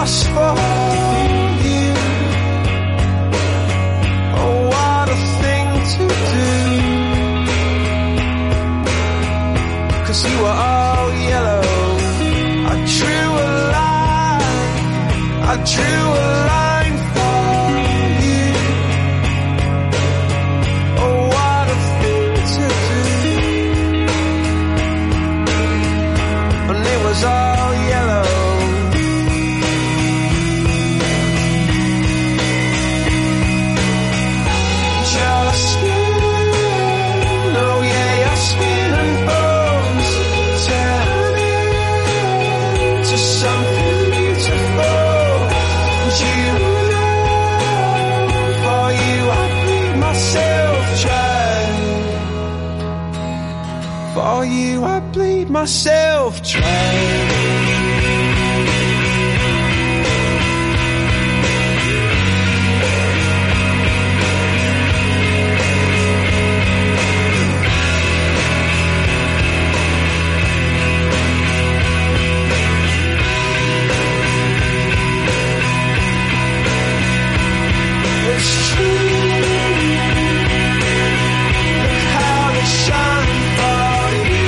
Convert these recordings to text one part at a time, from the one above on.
lost for you. Oh, what a thing to do. 'Cause you were all yellow. I drew a line. I drew a line for you. Oh, what a thing to do. And it was all yellow. Your skin, oh yeah, your skin and bones turn into something beautiful. And you know, for you I bleed myself dry. For you I bleed myself dry. It's true. Look how they shine for you.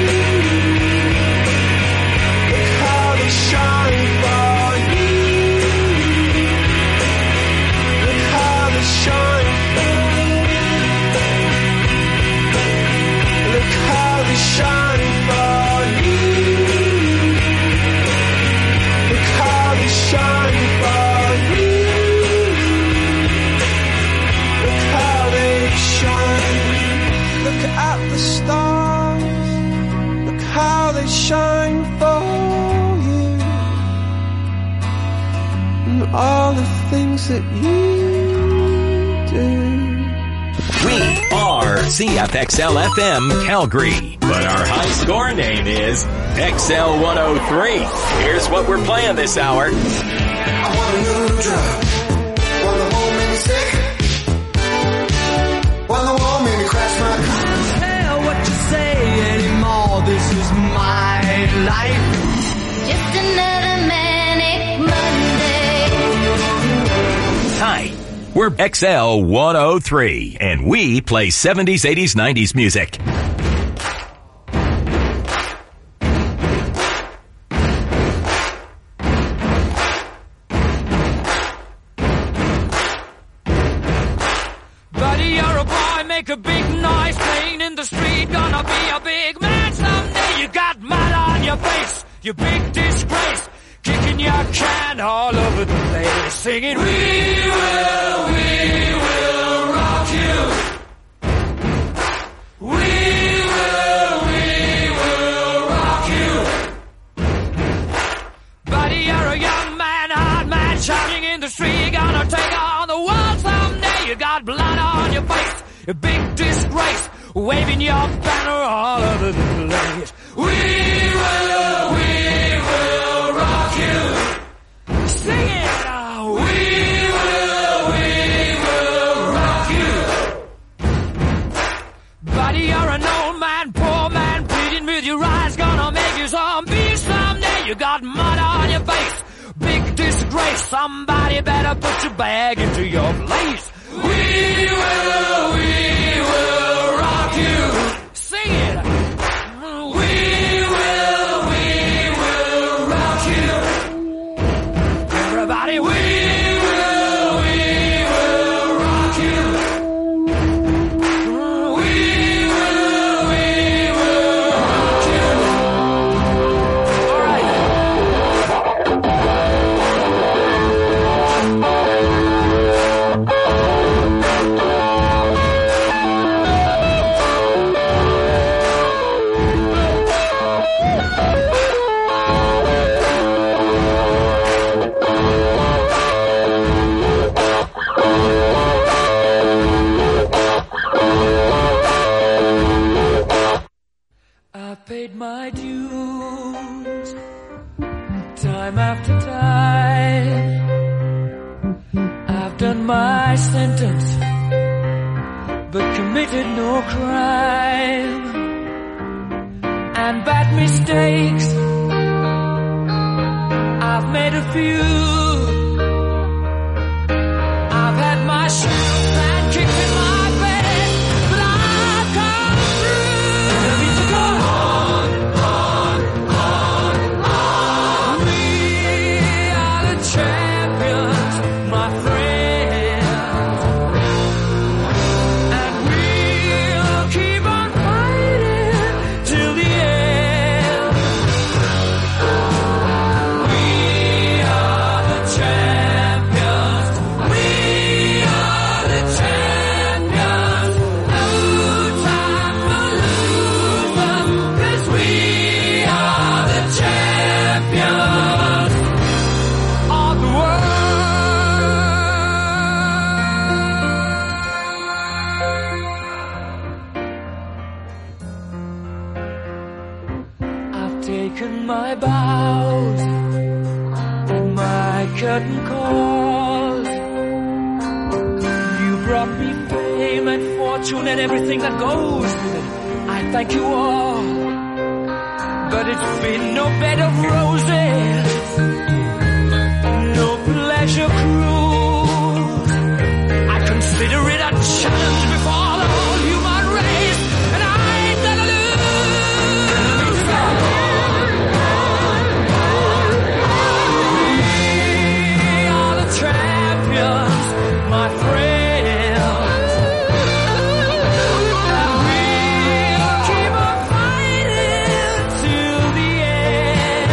Look how they shine for you. Look how they shine for you. Look how they shine for you. Look how they shine for you. Look how they shine. Look at the stars. Look how they shine for you. And all the things that you do. We are CFXL-FM Calgary, but our high score name is XL103. Here's what we're playing this hour. I want a new drug. One that won't make me sick. One that won't make me crash my car. Tell what you say anymore. This is my life. Just another manic Monday. Hi, we're XL103, and we play 70s, 80s, 90s music. Buddy, you're a boy, make a big noise, playing in the street, gonna be a big man someday. You got mud on your face, you big disgrace, kicking your can all over the place, singing, we will rock you. We will rock you. Buddy, you're a young man, hard man, shouting in the street, gonna take on the world someday. You got blood on your face, a big disgrace, waving your banner all over the place. We will rock you. Sing it now. We will rock you. Buddy, you're an old man, poor man, pleading with your eyes, gonna make you zombie someday. You got mud on your face, big disgrace, somebody better put your bag into your place. We will rock you. Sing it. We will rock you. Everybody, we will rock you. We will rock you. All right. Paid my dues time after time. I've done my sentence, but committed no crime. And bad mistakes I I've made a few. I've had my share and kicked in my bed, but I've come through. There needs to go on. We are the champions, my friends, and we'll keep on fighting till the end. We are the champions. We are the champions. No time for losing, 'cause we are the champions of the world. I've taken my bows, my curtain calls. You brought me fame and fortune and everything that goes with it. I thank you all, but it's been no bed of roses, no pleasure cruise. I consider it a challenge before the whole human race, and I ain't gonna lose. We are the champions, my friends, and we'll keep on fighting till the end.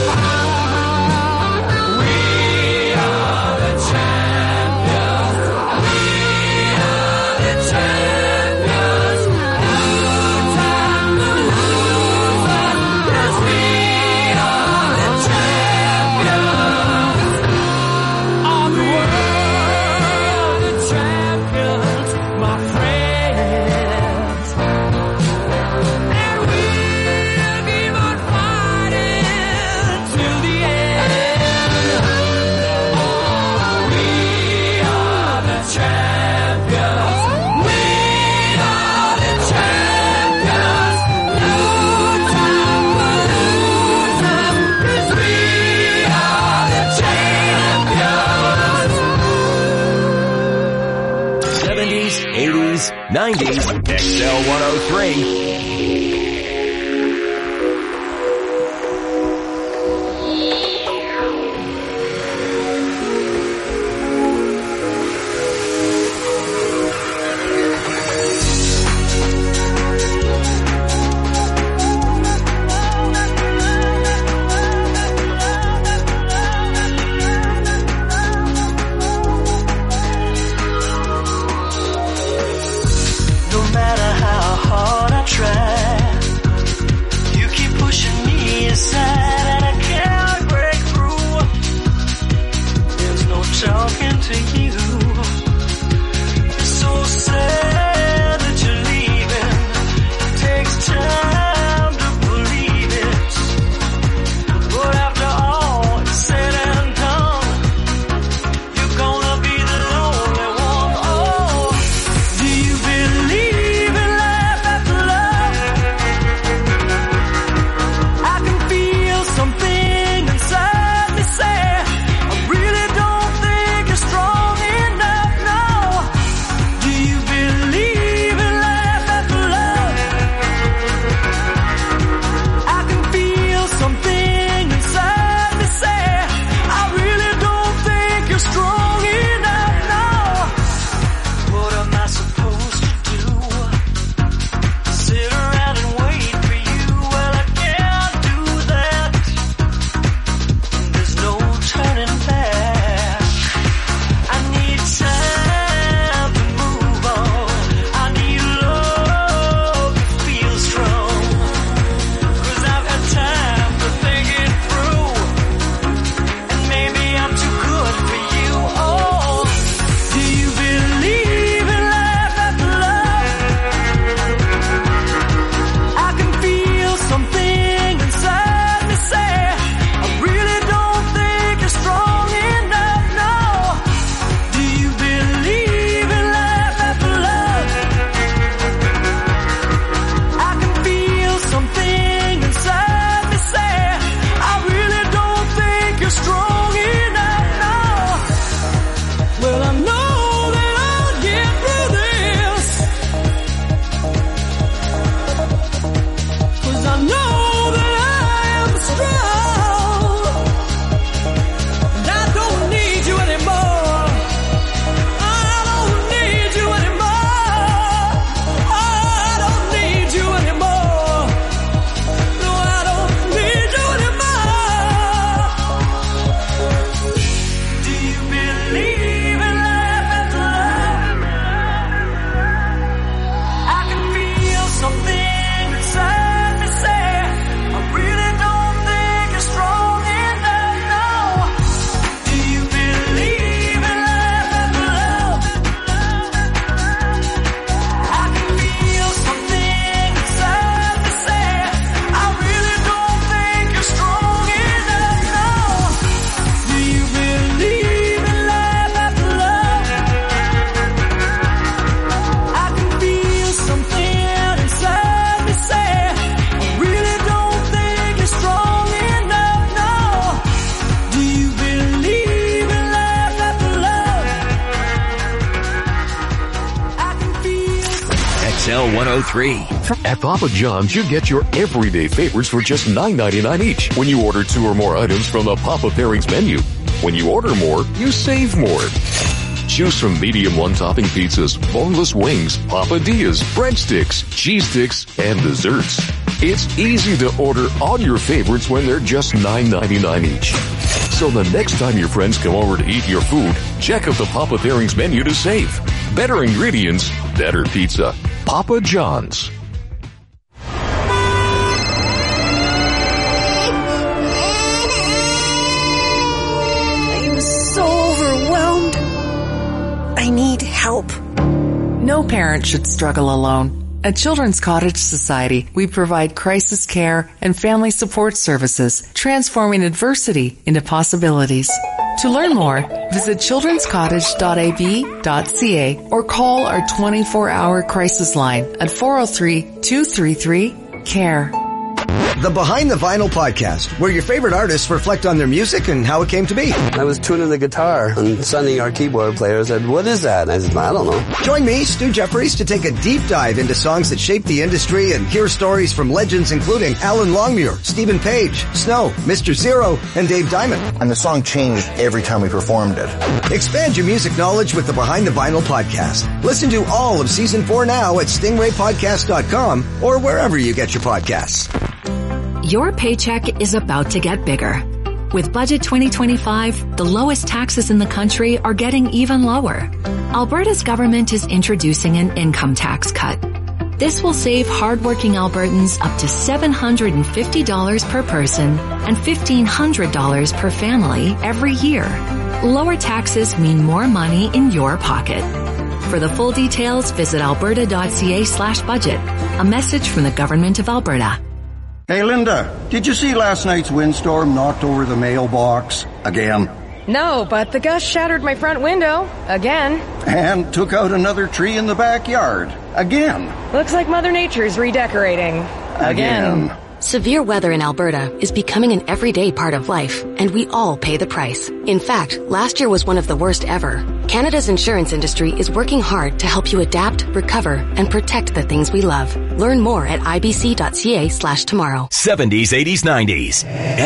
We are the champions. We are the champions. No time to lose us, 'cause we are the champions of the world. The champions, my friends, and we'll keep on fighting till the end. We are the champions. We are the champions. No time for losing, 'cause we are the champions. 70s, 80s, 90s, XL 103. No matter how hard I try, XL103. At Papa John's, you get your everyday favorites for just $9.99 each when you order 2 or more items from the Papa Pairings menu. When you order more, you save more. Choose from medium one-topping pizzas, boneless wings, papadillas, breadsticks, cheese sticks, and desserts. It's easy to order all your favorites when they're just $9.99 each. So the next time your friends come over to eat your food, check out the Papa Pairings menu to save. Better ingredients, better pizza. Papa John's. I'm so overwhelmed. I need help. No parent should struggle alone. At Children's Cottage Society, we provide crisis care and family support services, transforming adversity into possibilities. To learn more, visit childrenscottage.ab.ca or call our 24-hour crisis line at 403-233-CARE. The Behind the Vinyl podcast, where your favorite artists reflect on their music and how it came to be. I was tuning the guitar, and suddenly our keyboard player said, "What is that?" And I said, "I don't know." Join me, Stu Jeffries, to take a deep dive into songs that shaped the industry and hear stories from legends including Alan Longmuir, Stephen Page, Snow, Mr. Zero, and Dave Diamond. And the song changed every time we performed it. Expand your music knowledge with the Behind the Vinyl podcast. Listen to all of Season 4 now at stingraypodcast.com or wherever you get your podcasts. Your paycheck is about to get bigger. With Budget 2025, the lowest taxes in the country are getting even lower. Alberta's government is introducing an income tax cut. This will save hardworking Albertans up to $750 per person and $1,500 per family every year. Lower taxes mean more money in your pocket. For the full details, visit alberta.ca/budget. A message from the Government of Alberta. Hey, Linda, did you see last night's windstorm knocked over the mailbox again? No, but the gust shattered my front window again. And took out another tree in the backyard again. Looks like Mother Nature's redecorating again. Severe weather in Alberta is becoming an everyday part of life, and we all pay the price. In fact, last year was one of the worst ever. Canada's insurance industry is working hard to help you adapt, recover, and protect the things we love. Learn more at ibc.ca/tomorrow. 70s, 80s, 90s.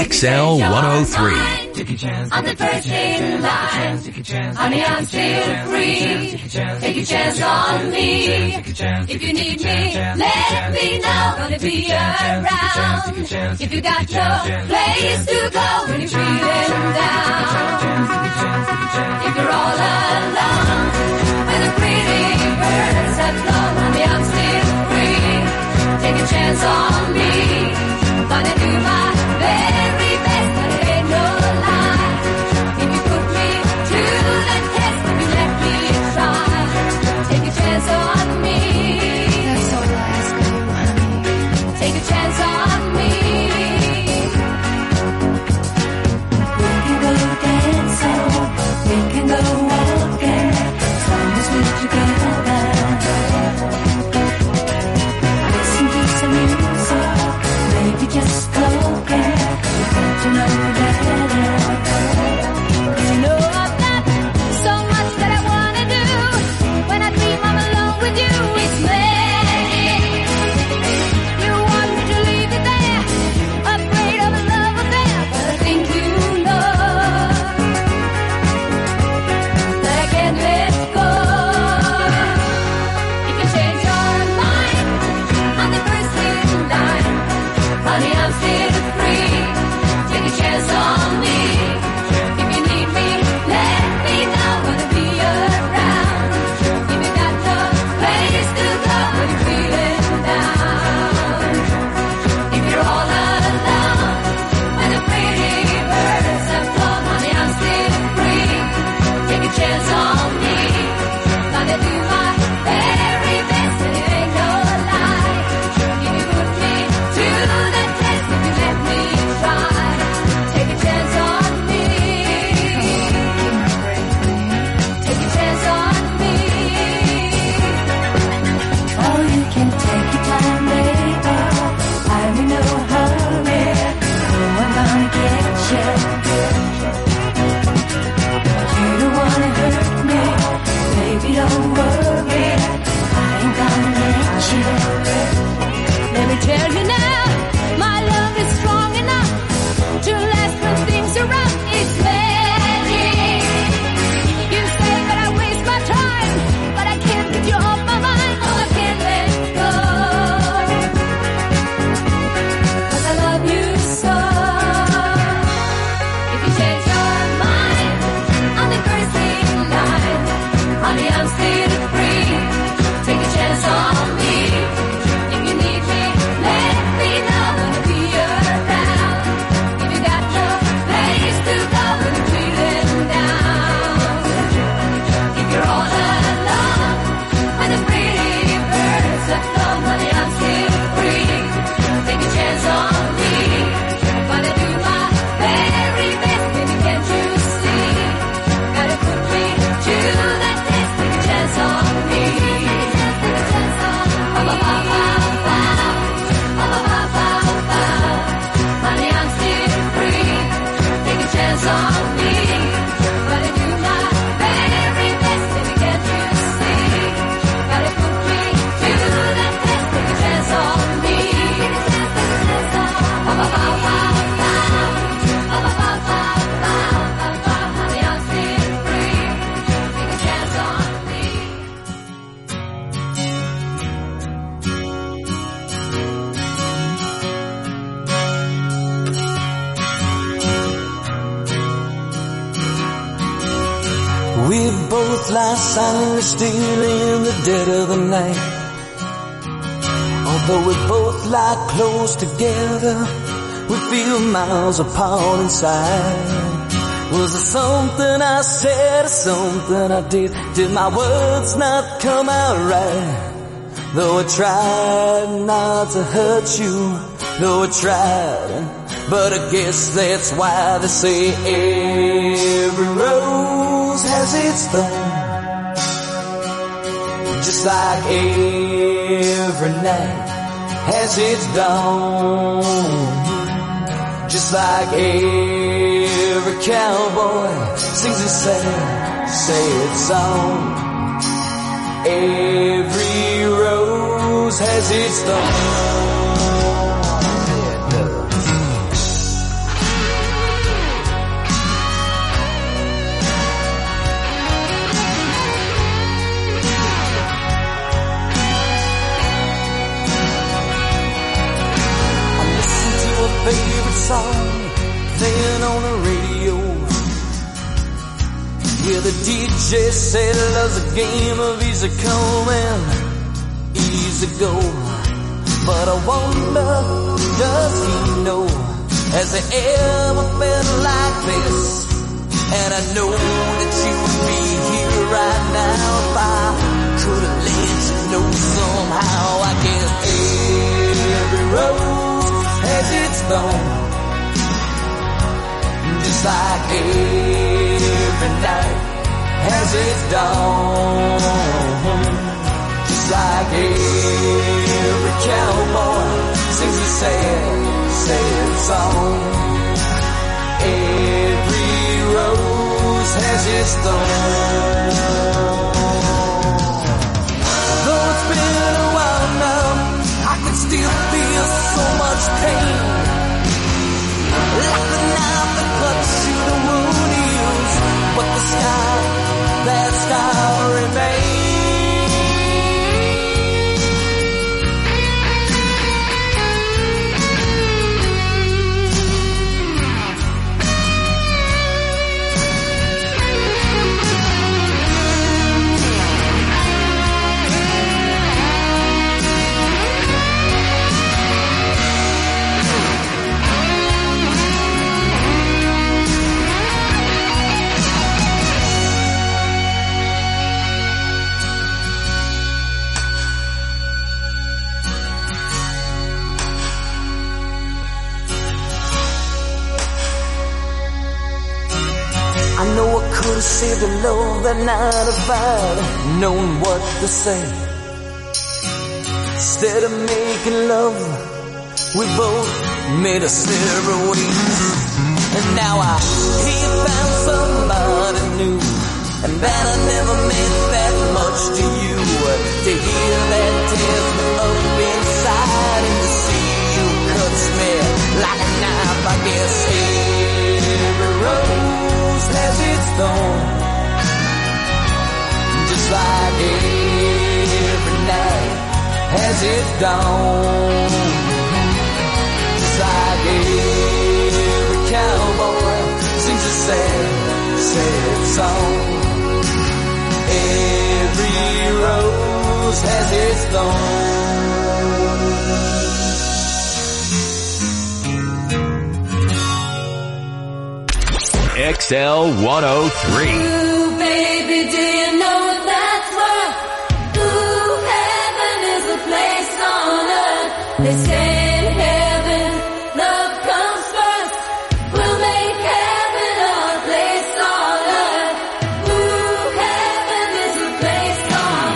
XL103. I'm the first in line. Honey, I'm still free. Take a chance on me. If you need me, let me know. Gonna be around. If you got no place to go when you're feeling down. If you're all alone, when the pretty birds have flown, honey, I'm still free. Take a chance on me. Gonna do my very best, but it ain't no lie. If you put me to the test, if you let me try, take a chance on me. That's all I ask of you, honey. Take a chance on me. We can go dancing, we can go walking, as long as we're together. Listen to some music. both lie silently still in the dead of the night. Although we both lie close together, we feel miles apart inside. Was there something I said or something I did? Did my words not come out right? Though I tried not to hurt you, though I tried, but I guess that's why they say every rose has its thorn. Just like every night has its dawn. Just like every cowboy sings a sad song. Every rose has its thorn. Favorite song playing on the radio. Yeah, the DJ said love's a game of easy come and easy go. But I wonder, does he know? Has he ever felt like this? And I know that you would be here right now if I could have let you know somehow. I guess every rose has its thorn, just like every night has its dawn. Just like every cowboy sings a sad song. Every rose has its thorn. Though it's been a while now, I can still feel so much pain, like the knife that cuts through the wound heals, but the scar, that scar remains. I know I could have saved the love that night if I'd known what to say. Instead of making love, we both made us separate ways. And now I hear you found somebody new, and that I never meant that much to you. To hear that tears me up inside, and to see you cuts me like a knife. I guess every rose has its thorn, just like every night has its dawn. Just like every cowboy sings a sad song. Every rose has its thorn. XL 103. Ooh, baby, do you know that's what? Ooh, heaven is a place on earth. They say in heaven, love comes first. We'll make heaven a place on earth. Ooh, heaven is a place on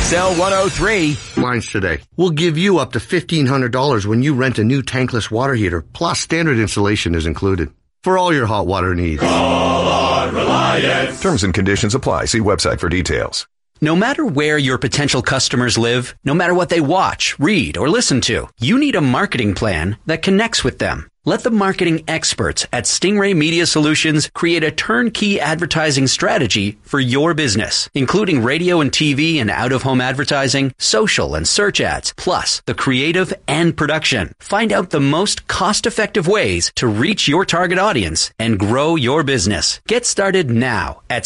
XL 103. Lines today. We'll give you up to $1,500 when you rent a new tankless water heater, plus standard installation is included. For all your hot water needs. Call our Reliance. Terms and conditions apply. See website for details. No matter where your potential customers live, no matter what they watch, read, or listen to, you need a marketing plan that connects with them. Let the marketing experts at Stingray Media Solutions create a turnkey advertising strategy for your business, including radio and TV and out-of-home advertising, social and search ads, plus the creative and production. Find out the most cost-effective ways to reach your target audience and grow your business. Get started now at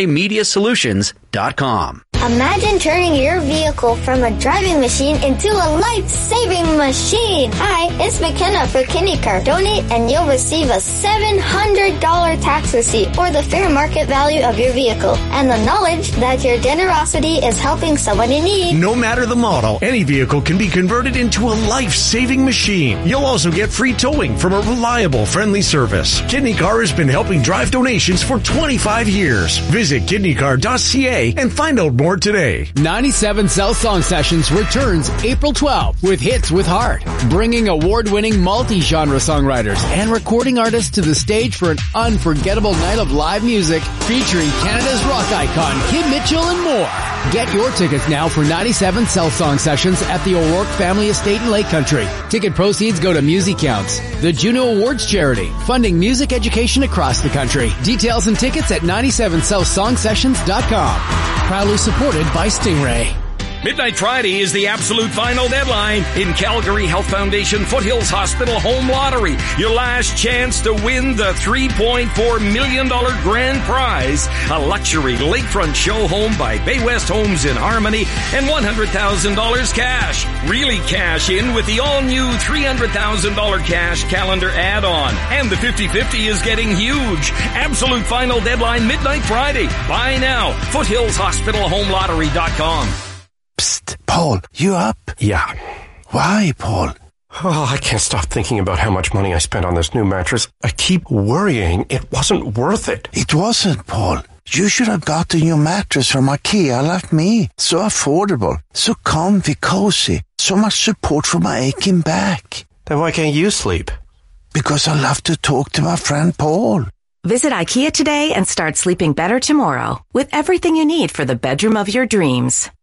StingrayMediaSolutions.com. Imagine turning your vehicle from a driving machine into a life-saving machine. Hi, it's McKenna for KidneyCar. Donate and you'll receive a $700 tax receipt or the fair market value of your vehicle and the knowledge that your generosity is helping someone in need. No matter the model, any vehicle can be converted into a life-saving machine. You'll also get free towing from a reliable, friendly service. KidneyCar has been helping drive donations for 25 years. Visit kidneycar.ca and find out more today. 97 South Song Sessions returns April 12th with Hits with Heart, bringing award-winning multi-genre songwriters and recording artists to the stage for an unforgettable night of live music featuring Canada's rock icon Kim Mitchell and more. Get your tickets now for 97 South Song Sessions at the O'Rourke Family Estate in Lake Country. Ticket proceeds go to Music Counts, the Juno Awards charity, funding music education across the country. Details and tickets at 97southsongsessions.com. Proudly supported by Stingray. Midnight Friday is the absolute final deadline in Calgary Health Foundation Foothills Hospital Home Lottery. Your last chance to win the $3.4 million grand prize, a luxury lakefront show home by Bay West Homes in Harmony, and $100,000 cash. Really cash in with the all-new $300,000 cash calendar add-on. And the 50-50 is getting huge. Absolute final deadline Midnight Friday. Buy now. FoothillsHospitalHomeLottery.com. Psst, Paul, you up? Yeah. Why, Paul? Oh, I can't stop thinking about how much money I spent on this new mattress. I keep worrying it wasn't worth it. It wasn't, Paul. You should have got a new mattress from IKEA like me. So affordable, so comfy, cozy, so much support for my aching back. Then why can't you sleep? Because I love to talk to my friend Paul. Visit IKEA today and start sleeping better tomorrow with everything you need for the bedroom of your dreams.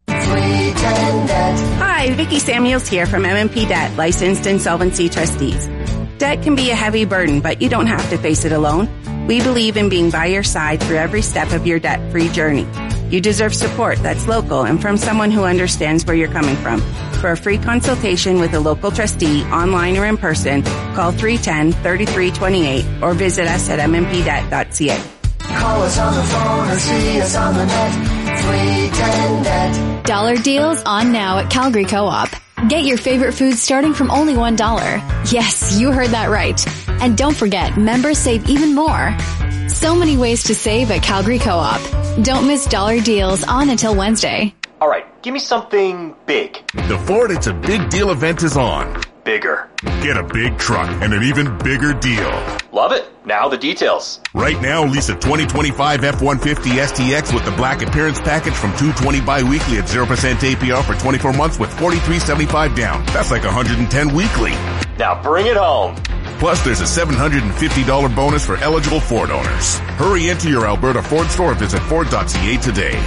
Hi, Vicki Samuels here from MMP Debt, licensed insolvency trustees. Debt can be a heavy burden, but you don't have to face it alone. We believe in being by your side through every step of your debt-free journey. You deserve support that's local and from someone who understands where you're coming from. For a free consultation with a local trustee, online or in person, call 310-3328 or visit us at mmpdebt.ca. Call us on the phone or see us on the net. 310 Net. Dollar deals on now at Calgary Co-op. Get your favorite foods starting from only $1. Yes, you heard that right. And don't forget, members save even more. So many ways to save at Calgary Co-op. Don't miss dollar deals on until Wednesday. All right, give me something big. The Ford It's a Big Deal event is on. Bigger. Get a big truck and an even bigger deal. Love it. Now the details. Right now, lease a 2025 F-150 STX with the black appearance package from $220 bi-weekly at 0% APR for 24 months with $43.75 down. That's like $110 weekly. Now bring it home. Plus, there's a $750 bonus for eligible Ford owners. Hurry into your Alberta Ford store or visit Ford.ca today.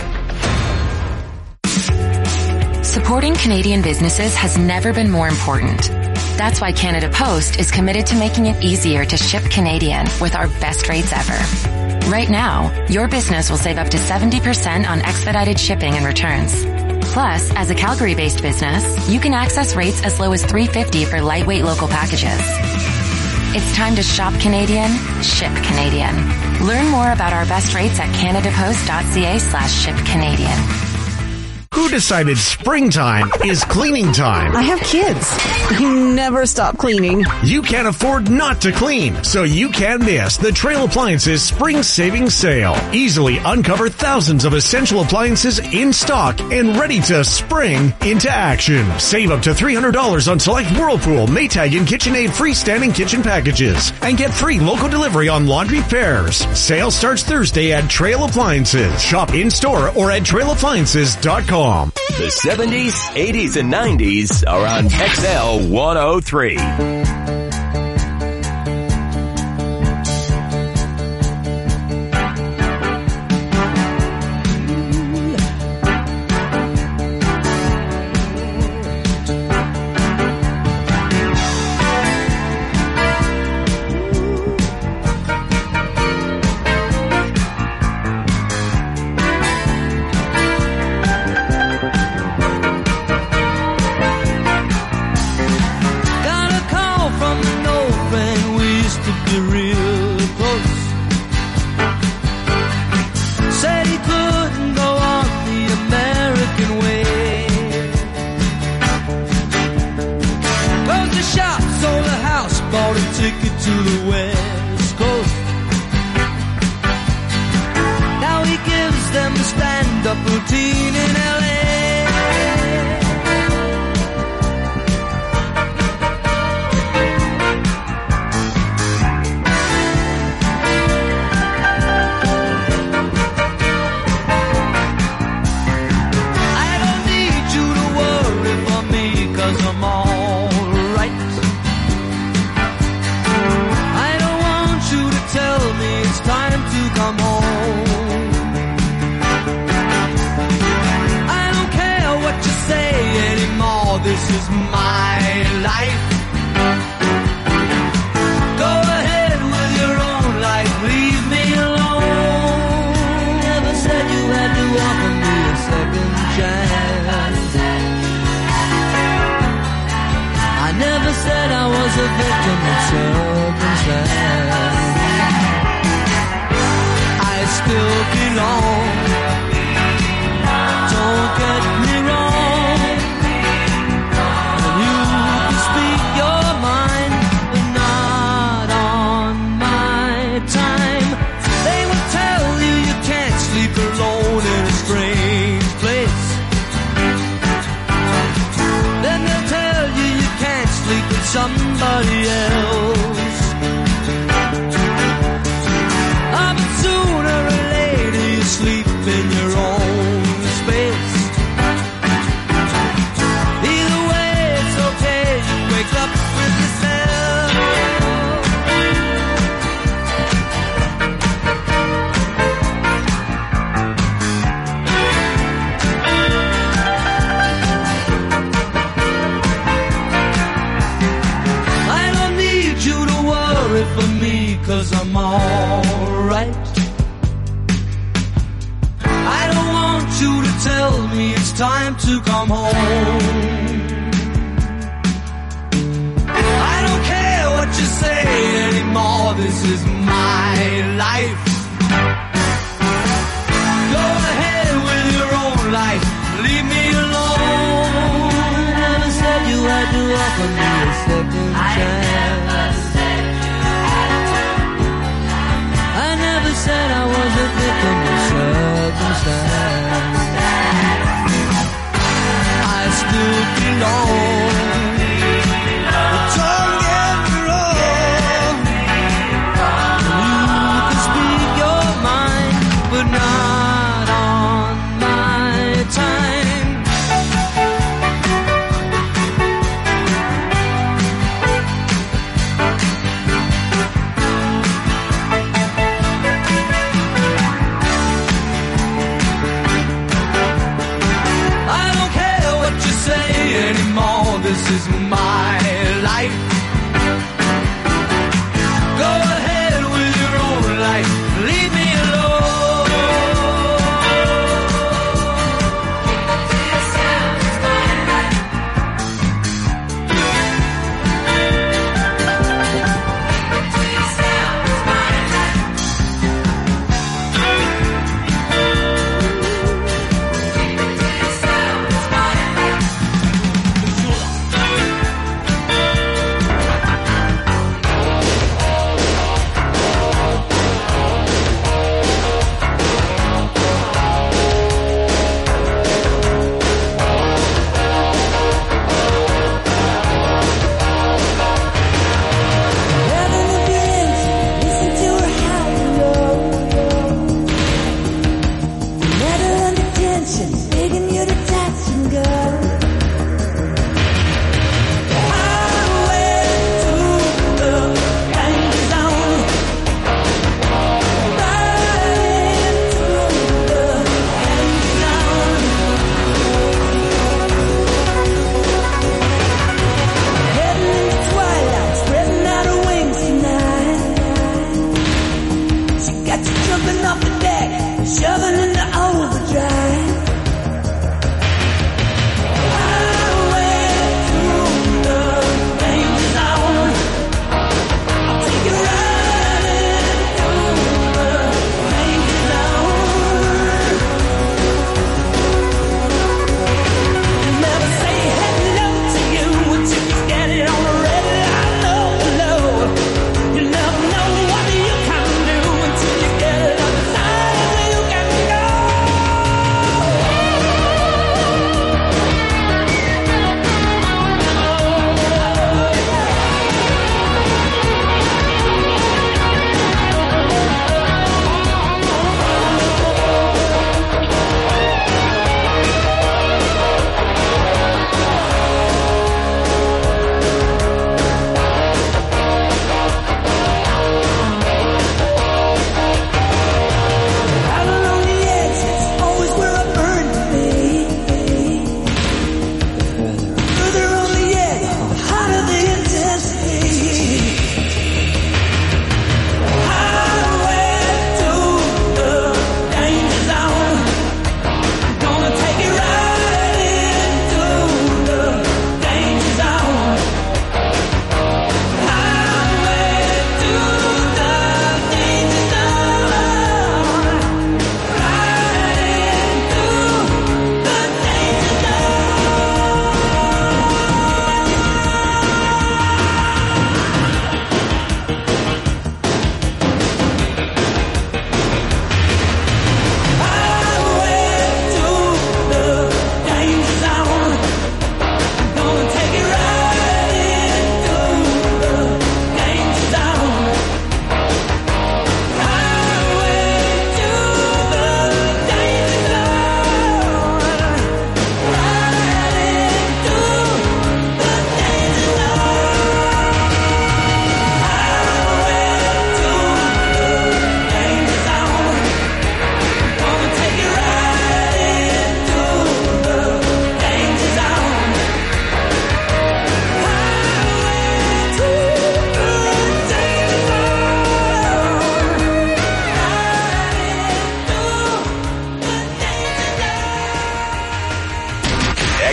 Supporting Canadian businesses has never been more important. That's why Canada Post is committed to making it easier to ship Canadian with our best rates ever. Right now, your business will save up to 70% on expedited shipping and returns. Plus, as a Calgary-based business, you can access rates as low as $3.50 for lightweight local packages. It's time to shop Canadian, ship Canadian. Learn more about our best rates at canadapost.ca/shipcanadian. Who decided springtime is cleaning time? I have kids. You never stop cleaning. You can't afford not to clean, so you can't miss the Trail Appliances Spring Savings Sale. Easily uncover thousands of essential appliances in stock and ready to spring into action. Save up to $300 on select Whirlpool, Maytag, and KitchenAid freestanding kitchen packages. And get free local delivery on laundry pairs. Sale starts Thursday at Trail Appliances. Shop in-store or at trailappliances.com. The 70s, 80s, and 90s are on XL 103.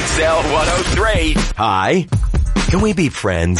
XL 103. Hi. Can we be friends?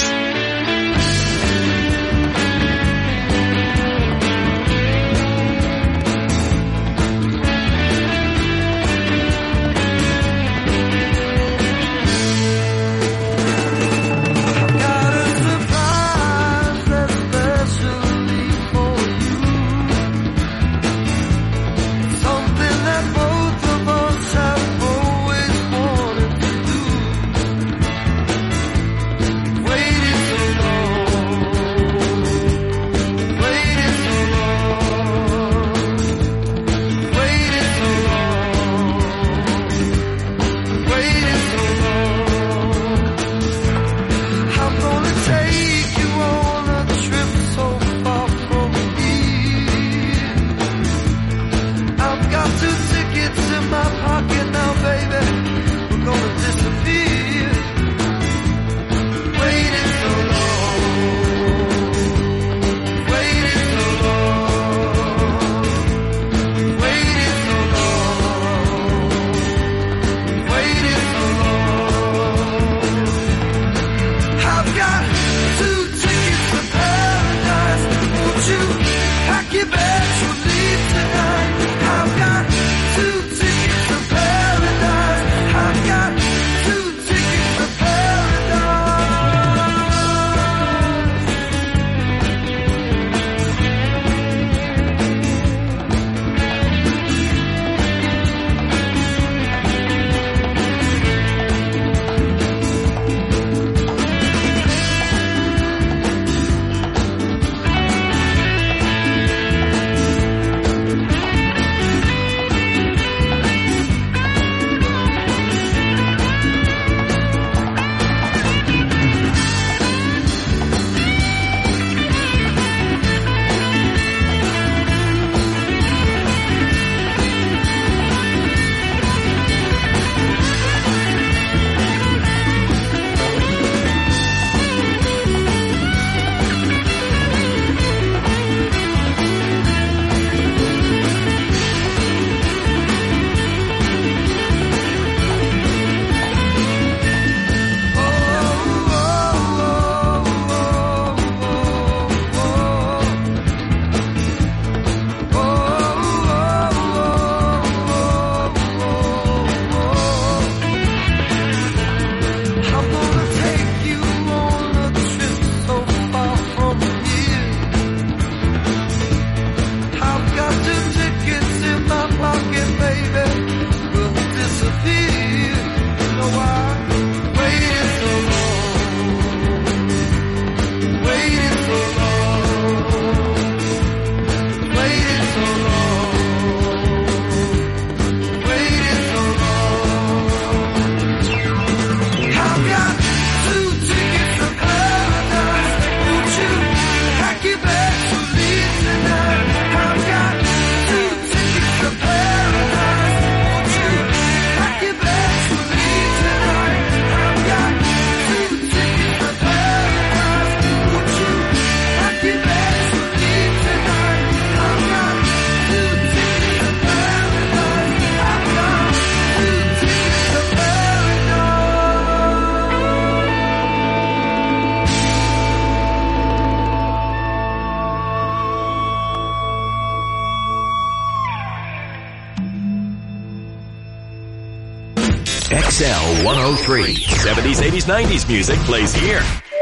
XL 103. 70s, 80s, 90s music plays here.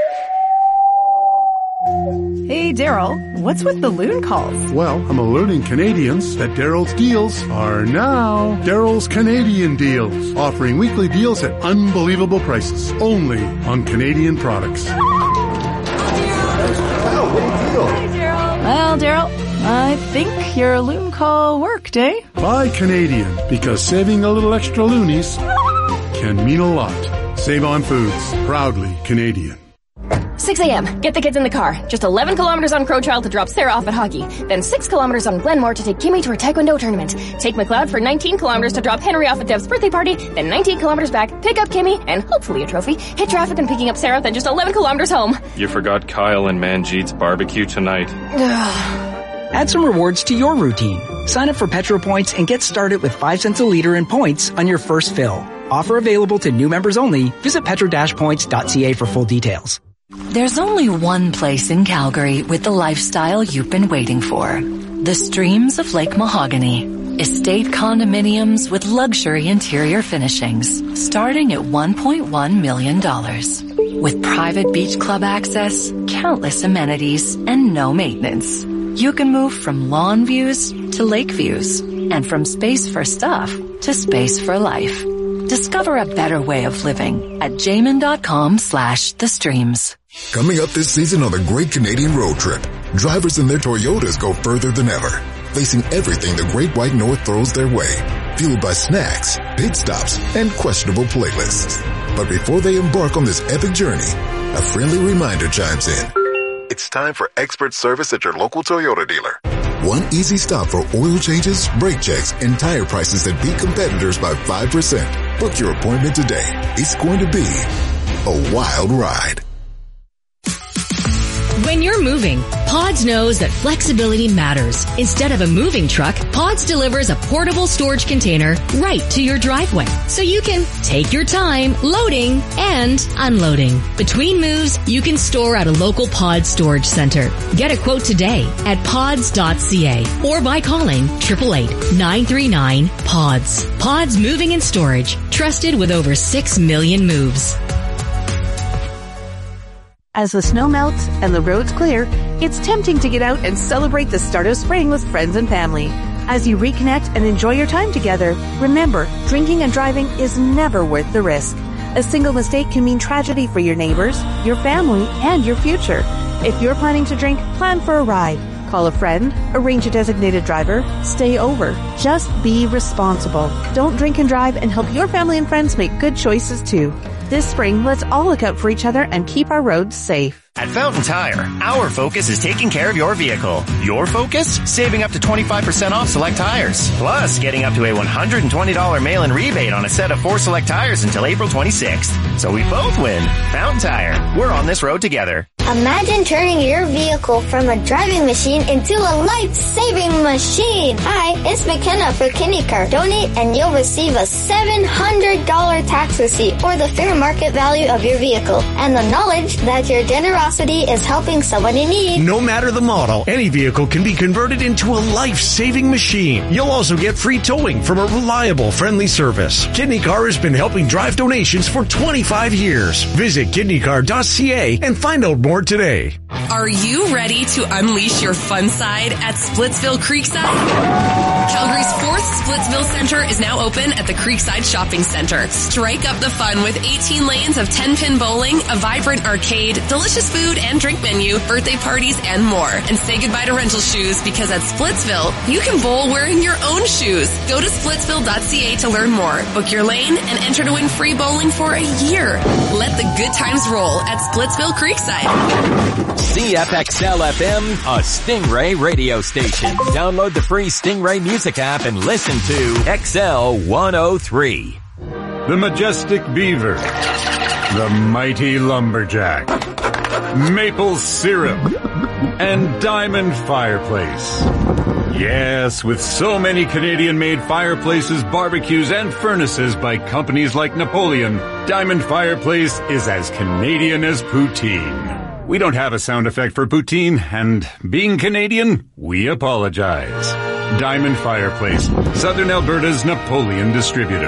Hey, Daryl, what's with the loon calls? Well, I'm alerting Canadians that Daryl's deals are now Daryl's Canadian Deals, offering weekly deals at unbelievable prices, only on Canadian products. Hey, Daryl. Well, Daryl, I think your loon call worked, eh? Buy Canadian, because saving a little extra loonies can mean a lot. Save on Foods, proudly Canadian. 6 a.m. Get the kids in the car. Just 11 kilometers on Crowchild to drop Sarah off at hockey. Then 6 kilometers on Glenmore to take Kimmy to her Taekwondo tournament. Take McLeod for 19 kilometers to drop Henry off at Dev's birthday party. Then 19 kilometers back, pick up Kimmy, and hopefully a trophy. Hit traffic and picking up Sarah, then just 11 kilometers home. You forgot Kyle and Manjeet's barbecue tonight. Add some rewards to your routine. Sign up for Petro Points and get started with 5 cents a liter in points on your first fill. Offer available to new members only. Visit petro-points.ca for full details. There's only one place in Calgary with the lifestyle you've been waiting for. The Streams of Lake Mahogany. Estate condominiums with luxury interior finishings starting at $1.1 million. With private beach club access, countless amenities, and no maintenance. You can move from lawn views to lake views and from space for stuff to space for life. Discover a better way of living at jamin.com/thestreams. Coming up this season on the Great Canadian Road Trip, drivers in their Toyotas go further than ever, facing everything the Great White North throws their way, fueled by snacks, pit stops, and questionable playlists. But before they embark on this epic journey, a friendly reminder chimes in. It's time for expert service at your local Toyota dealer. One easy stop for oil changes, brake checks, and tire prices that beat competitors by 5%. Book your appointment today. It's going to be a wild ride. When you're moving, Pods knows that flexibility matters. Instead of a moving truck, Pods delivers a portable storage container right to your driveway, so you can take your time loading and unloading. Between moves, you can store at a local Pods storage center. Get a quote today at pods.ca or by calling 888-939-PODS. Pods Moving and Storage, trusted with over 6 million moves. As the snow melts and the roads clear, it's tempting to get out and celebrate the start of spring with friends and family. As you reconnect and enjoy your time together, remember, drinking and driving is never worth the risk. A single mistake can mean tragedy for your neighbors, your family, and your future. If you're planning to drink, plan for a ride. Call a friend, arrange a designated driver, stay over. Just be responsible. Don't drink and drive, and help your family and friends make good choices too. This spring, let's all look out for each other and keep our roads safe. At Fountain Tire, our focus is taking care of your vehicle. Your focus? Saving up to 25% off select tires. Plus, getting up to a $120 mail-in rebate on a set of 4 select tires until April 26th. So we both win. Fountain Tire. We're on this road together. Imagine turning your vehicle from a driving machine into a life-saving machine. Hi, it's McKenna for KidneyCar. Donate and you'll receive a $700 tax receipt or the fair market value of your vehicle and the knowledge that your generosity is helping someone in need. No matter the model, any vehicle can be converted into a life-saving machine. You'll also get free towing from a reliable, friendly service. KidneyCar has been helping drive donations for 25 years. Visit kidneycar.ca and find out more today. Are you ready to unleash your fun side at Splitsville Creekside? Calgary's 4th Splitsville Center is now open at the Creekside Shopping Center. Strike up the fun with 18 lanes of 10-pin bowling, a vibrant arcade, delicious food and drink menu, birthday parties, and more. And say goodbye to rental shoes, because at Splitsville, you can bowl wearing your own shoes. Go to splitsville.ca to learn more. Book your lane and enter to win free bowling for a year. Let the good times roll at Splitsville Creekside. CFXL FM, a Stingray radio station. Download the free Stingray music app and listen to XL 103. The Majestic Beaver. The Mighty Lumberjack. Maple Syrup. And Diamond Fireplace. Yes, with so many Canadian-made fireplaces, barbecues, and furnaces by companies like Napoleon, Diamond Fireplace is as Canadian as poutine. We don't have a sound effect for poutine, and being Canadian, we apologize. Diamond Fireplace, Southern Alberta's Napoleon distributor.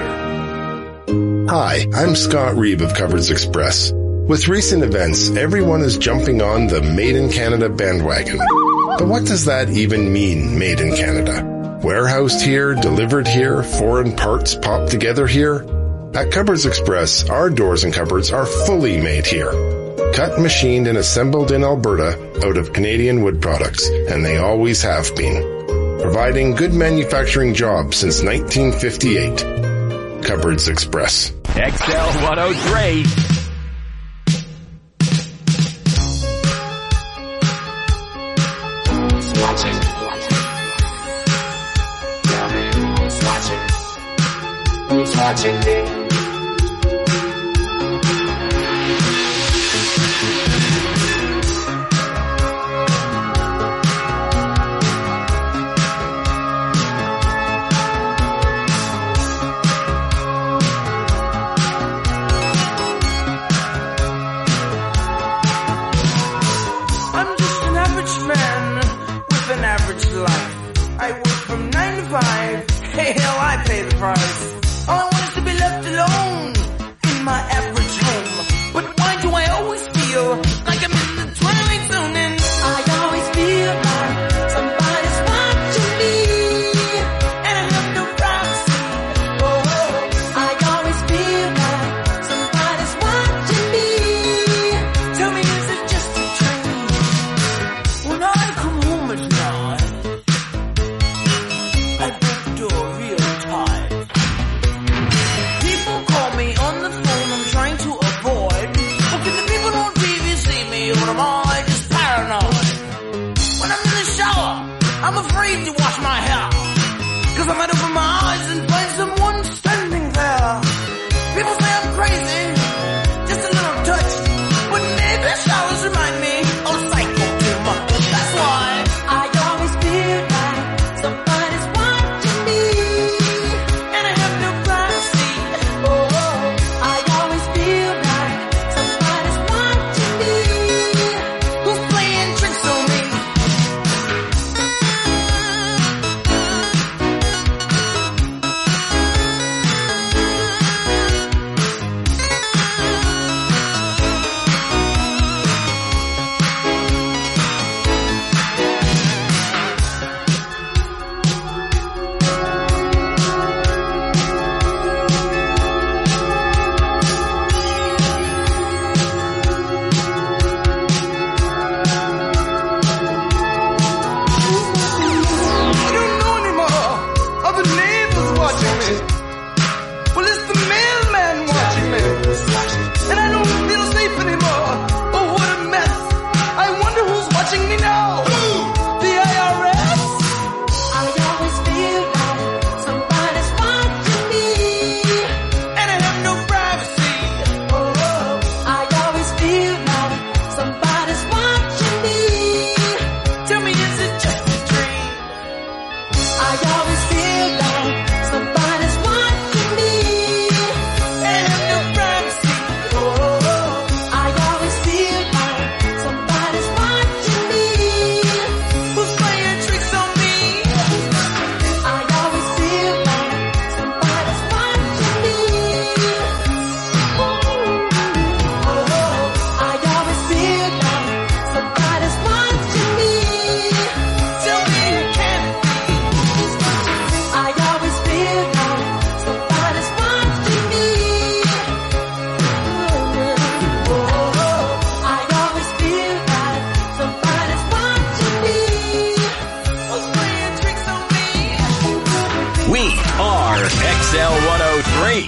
Hi, I'm Scott Reeve of Cupboards Express. With recent events, everyone is jumping on the Made in Canada bandwagon. But what does that even mean, Made in Canada? Warehoused here, delivered here, foreign parts popped together here? At Cupboards Express, our doors and cupboards are fully made here. Cut, machined, and assembled in Alberta out of Canadian wood products, and they always have been. Providing good manufacturing jobs since 1958. Cupboards Express. XL 103. Who's watching me?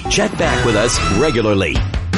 Check back with us regularly.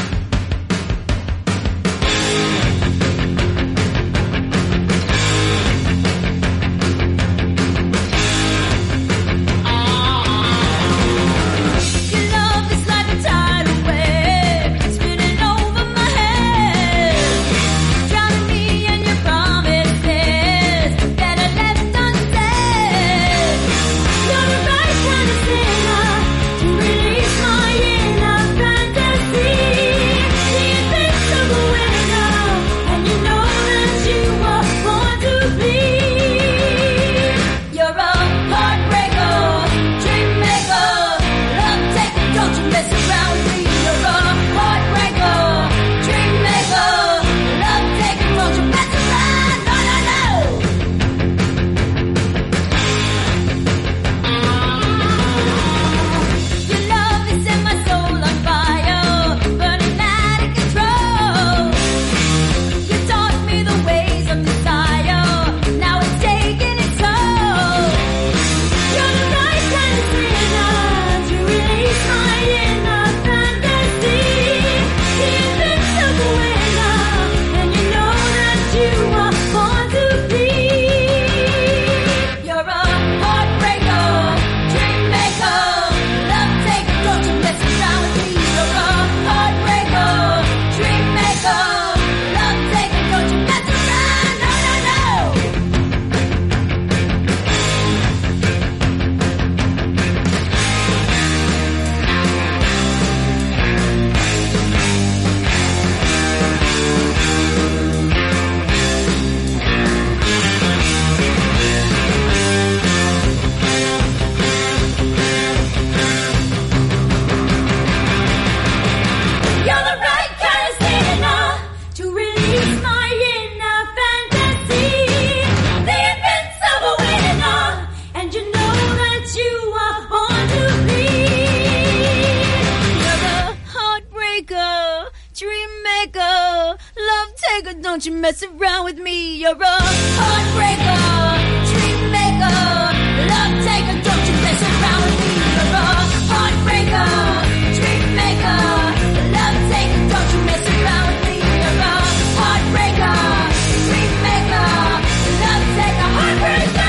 Don't you mess around with me, you're a heartbreaker, dream maker, love taker. Don't you mess around with me, you're a heartbreaker, dream maker, love taker. Don't you mess around with me, you're a heartbreaker, dream maker, love taker, heartbreaker.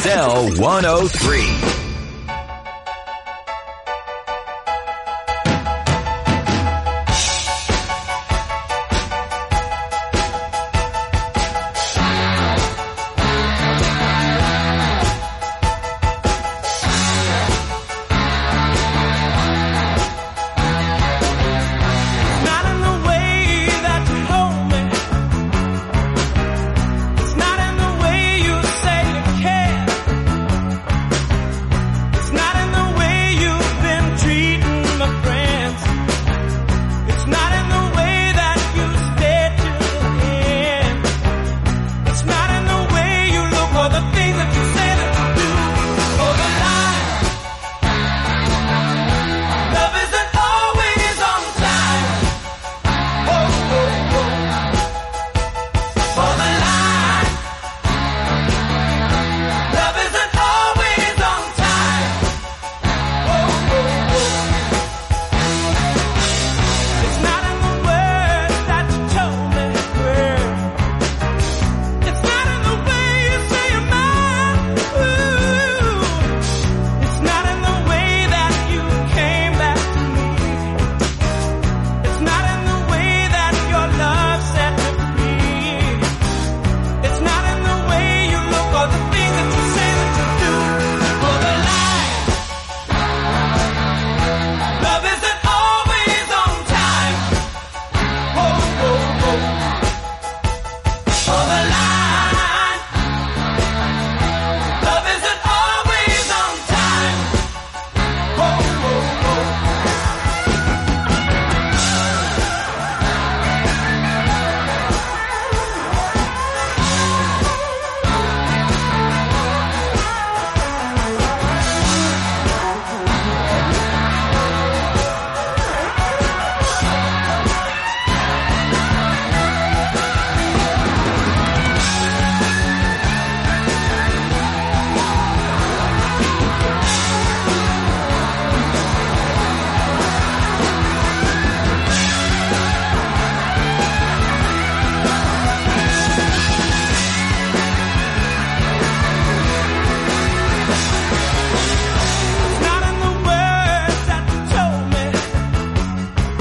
XL 103.